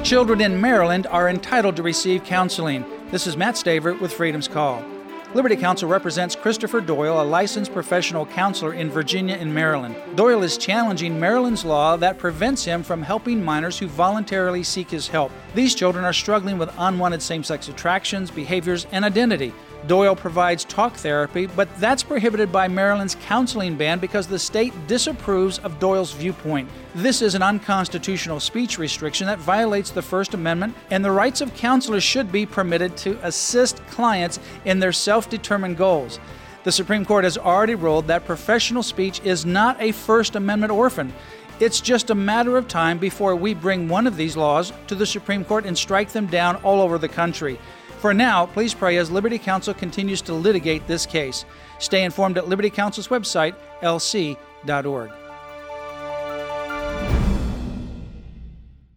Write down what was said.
Children in Maryland are entitled to receive counseling. This is Matt Staver with Freedom's Call. Liberty Counsel represents Christopher Doyle, a licensed professional counselor in Virginia and Maryland. Doyle is challenging Maryland's law that prevents him from helping minors who voluntarily seek his help. These children are struggling with unwanted same-sex attractions, behaviors, and identity. Doyle provides talk therapy, but that's prohibited by Maryland's counseling ban because the state disapproves of Doyle's viewpoint. This is an unconstitutional speech restriction that violates the First Amendment, and the rights of counselors should be permitted to assist clients in their self-determined goals. The Supreme Court has already ruled that professional speech is not a First Amendment orphan. It's just a matter of time before we bring one of these laws to the Supreme Court and strike them down all over the country. For now, please pray as Liberty Counsel continues to litigate this case. Stay informed at Liberty Counsel's website, lc.org.